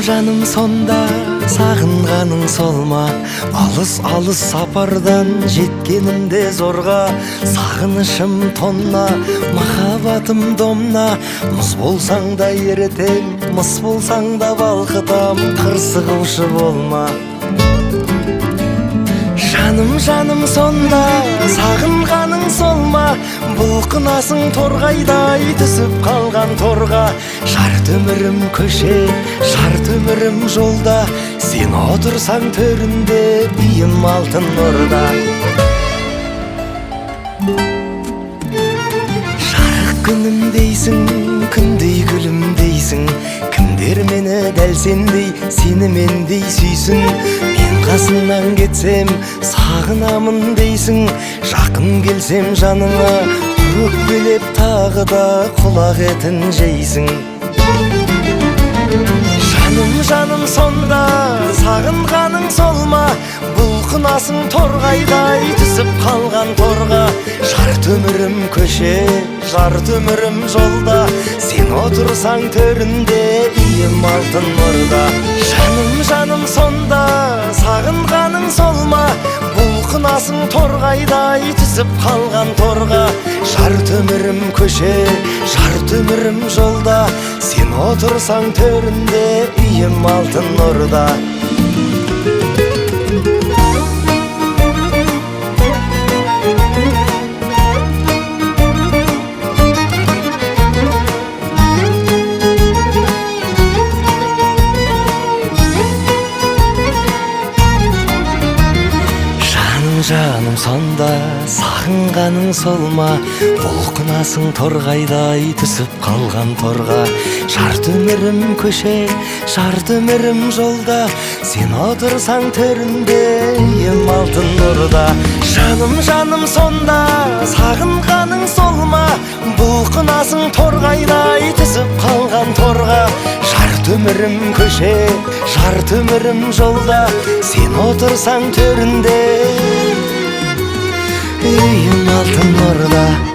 жаным сонда сағынғаның сол ма? Алыс сапардан жеткенімде зорға, сағынышым тонна, махаббатым домна. Мұз болсаң да ерітем, мыс болсаң да балқытам, қырсығушы болма. Жаным сонда сағынғаның сол ма? Бұлқынасың торғайдай түсіп қалған торға. Жарт өмірім көше, жарт өмірім жолда, сен отырсаң төрінде биім алтын нұрда. Жарық күнім дейсің, күндей гүлім дейсің, кімдер мені дәл сендей сенімендей сүйсін. Мен қасыңнан кетсем сағынамын дейсің, жақын келсем жаныңа өкпелеп тағы да құлақ етін жейсің. Жаным сонда сағынғаның сол ма? Бұлқынасың торғайдай түсіп қалған торға. Жарт өмірім көше, жарт өмірім жолда, сен отырсаң төрінде иім алтын нұрда. Жаным сонда сағынғаның сол ма? Бұлқынасың торғайдай түсіп қалған торға. Жарт өмірім көше, жарт өмірім жолда, сен отырсаң төрінде иім алтын нұрда. Жаным сонда сағынғаның сол ма? Бұлқынасың торғайдай түсіп қалған торға. Жарт өмірім көше, жарт өмірім жолда, сен отырсаң төрінде иім алтын нұрда. Жаным сонда сағынғаның сол ма? Бұлқынасың торғайдай түсіп қалған торға. Жарт өмірім көше, жарт өмірім жолда, сен отырсаң төрінде иім алтын нұрда.